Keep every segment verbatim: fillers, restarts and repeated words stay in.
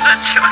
дурачок.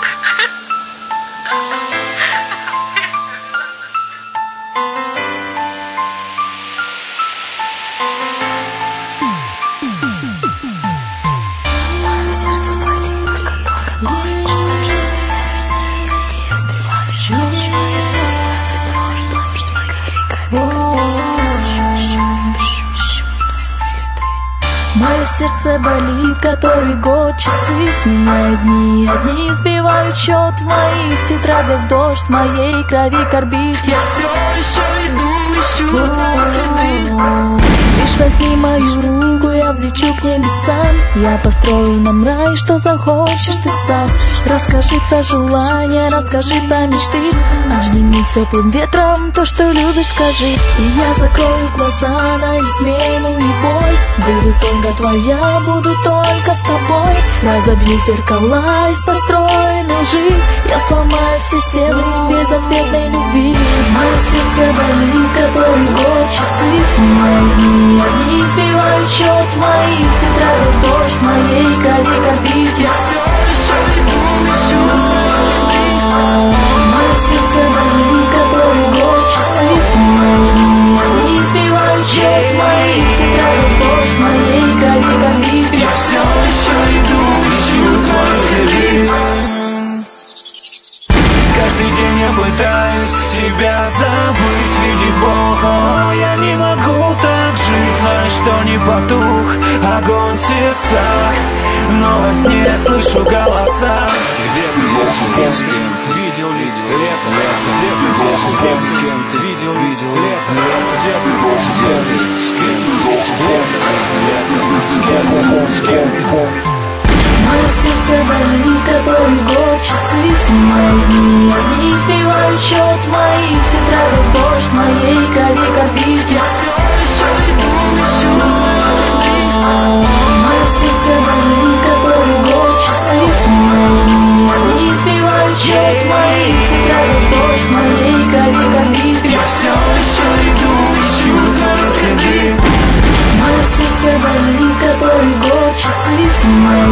Мое сердце болит, который год, часы сменяют дни. Одни сбивают счет в моих тетрадях, дождь в моей крови корбит. Я все еще иду, ищу твои следы. Лишь возьми мою руку, я взлечу к небесам. Я построю нам рай, что захочешь ты сам. Расскажи про желания, расскажи про мечты. Обними теплым ветром то, что любишь, скажи. И я закрою глаза на измену и боль. Буду только твоя, буду только с тобой. Разобью зеркала из построенной лжи. Я сломаю все стены безответной любви. Мое сердце болит, который год, часы сменяют дни. Одни сбивают счет в моих тетрадях, дождь в моей крови корбит. Я все еще иду, ищу твои следы. Мое сердце болит, который год, часы сменяют дни. Одни сбивают счет в моих тетрадях, дождь в моей крови корбит. Я все еще иду, ищу твои следы. Каждый день я пытаюсь тебя забыть, видеть Бога. Я не могу так жить, знай, что не потух огонь в сердцах. Но во сне слышу голоса. Где ты был, с кем? Видел, видел, лето, лето. Где ты был, с кем? С кем ты видел, видел, лето, лето. Где ты был, с кем? С кем? Лето, где ты был, с кем? С кем? Мое сердце болит, который год, часы сменяют дни. Одни сбивают счет в моих тетрадях, дождь в моей крови корбит. Я все еще иду, ищу твои следы. Мое сердце болит, который год, часы сменяют дни. Одни сбивают счет в моих тетрадях, дождь в моей крови корбит. Я все еще иду, ищу твои следы. Мое сердце болит, который год, часы сменяют.